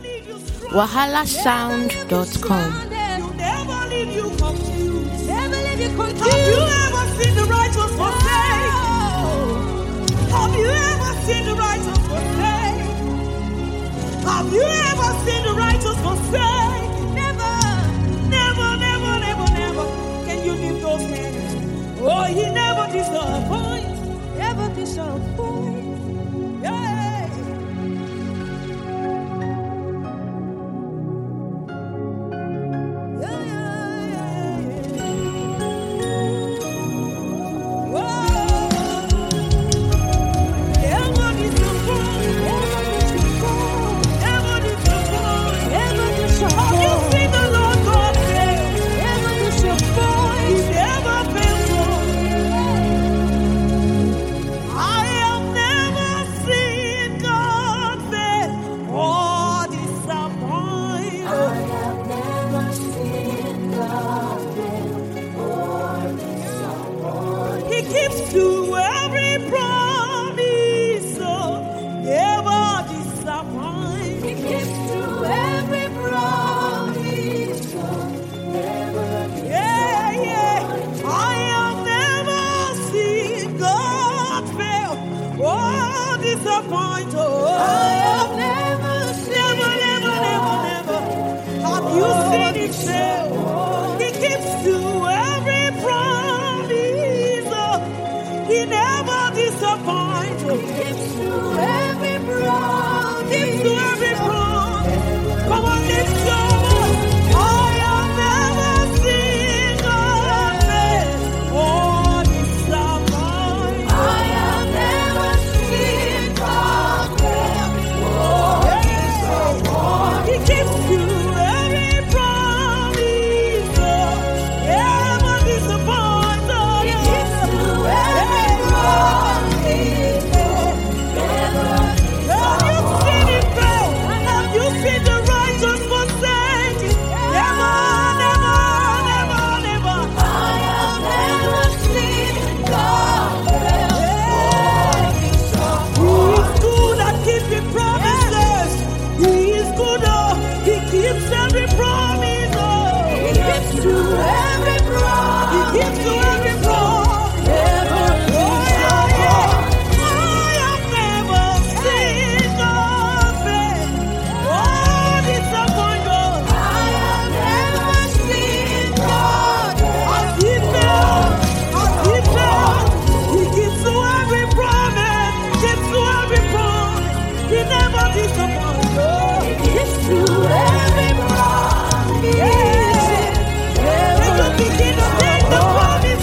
wahalasound.com. Never leave you confused. Never leave you confused. Have you ever seen the righteous forsaken? Have you ever seen the righteous forsaken? Have you ever seen the righteous forsaken? Never, never, never, never, never. Can you lift those hands? Oh, he never disappoints. Never disappoints. Yeah. Begin to take the promise.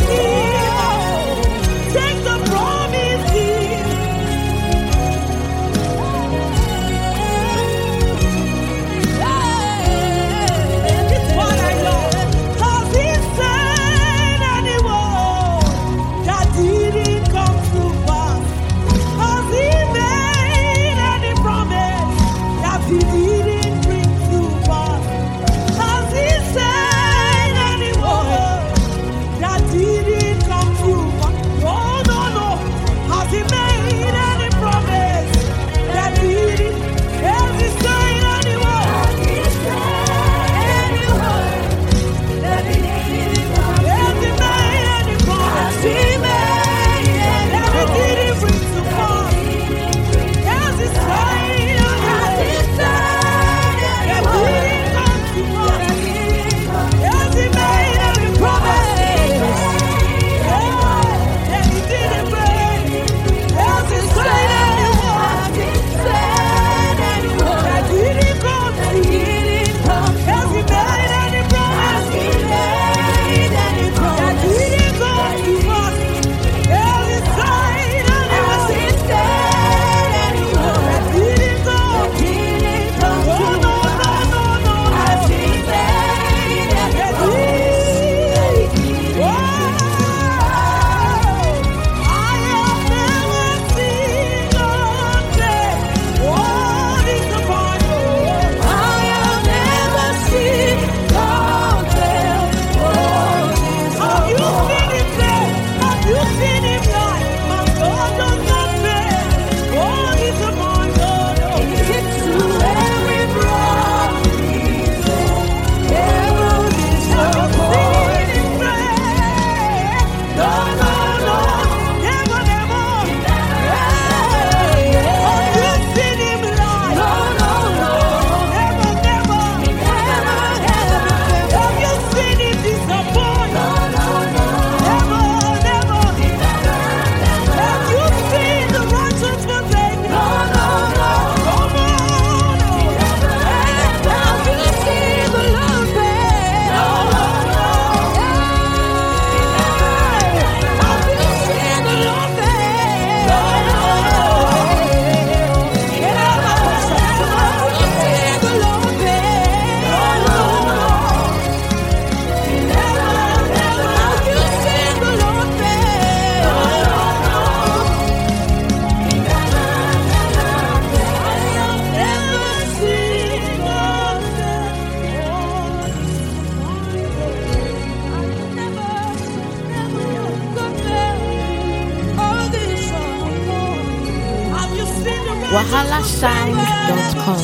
wahalasound.com.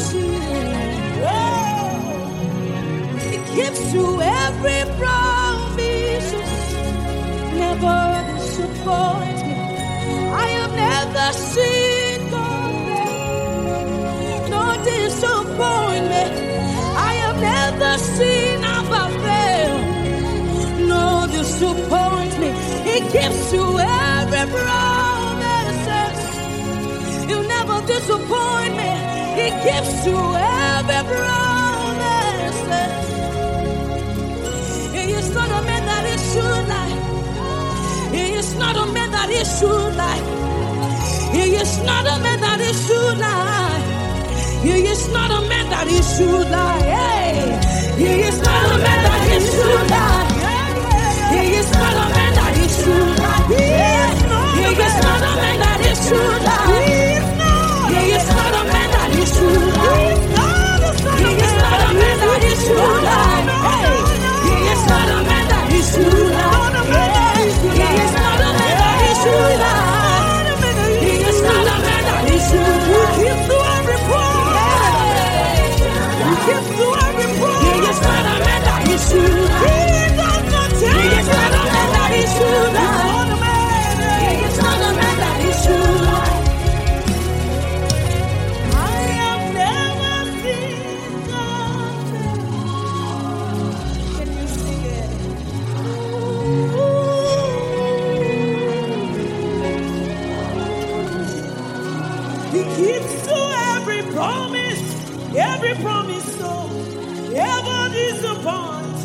He keeps you every promise, never disappoint me. I have never seen God fail, no disappointment. I have never seen Abba fail, no disappointment. He gives you every promise, he'll never disappoint me. He gives you every promise. He is not a man that he should lie. He is not a man that he should lie. He is not a man that he should lie. He is not a man that he should lie. Hey. He is not a man that he should lie. He is not a man that he should lie. He is not a man that he should lie. He is not a man that he should lie. He is not a man that he should lie. He is not a man that he should lie. He is not a man that he should lie. He is not a man that he should lie. He gives to every promise. He gives to every promise. He is not a man that he should lie. He does not change. He is not a man that he should lie. He is not a man that he should lie. I have never seen God fail. Can you sing it? He keeps to every promise, so never disappoints.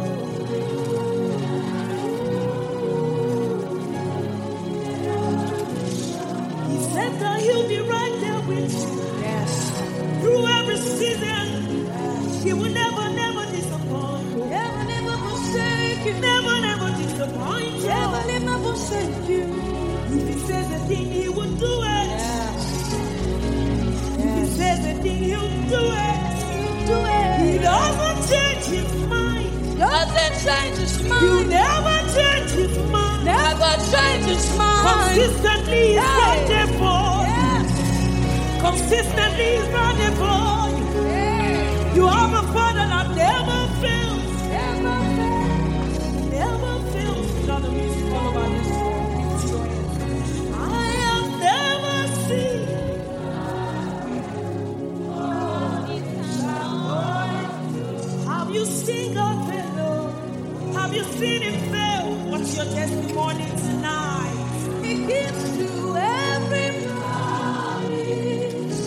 He said that he'll be right there with you. Yes. Through every season, he will never disappoint you. Never forsake you. Never disappoint you. Never forsake you. If he says a thing, he will do it. Yes. If he says a thing, he'll do it. Do it. He doesn't change his mind. Doesn't change his mind. He'll never change his mind. Never change his mind. Consistently he's not there for you. Consistently he's not there for you. You have a father that never fails. Never fails. Never fails. You know the music all about this song. I have never seen. Have you seen God fail? Have you seen him fail? What's your testimony tonight? He gives you every promise.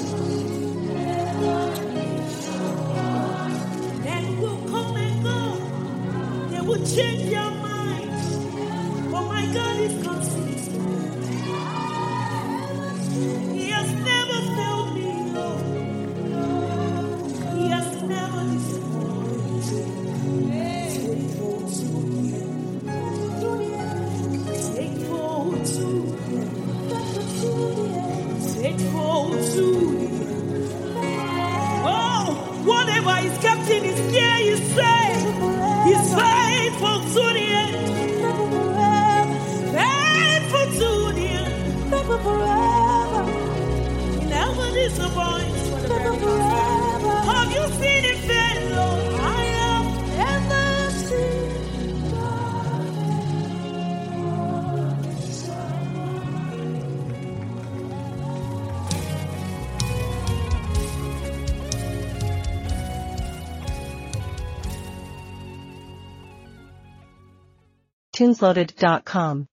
Then will come and go. They will change your mind. But my God is consistent. He has never failed me. No. He has never disappointed. Faithful to him. Faithful to him. Faithful to him. Oh, whatever is kept in his care, you say, he's faithful to the end. Faithful to the end. He never disappoints. Have you seen him fail? I have never seen God. TunesLoaded.com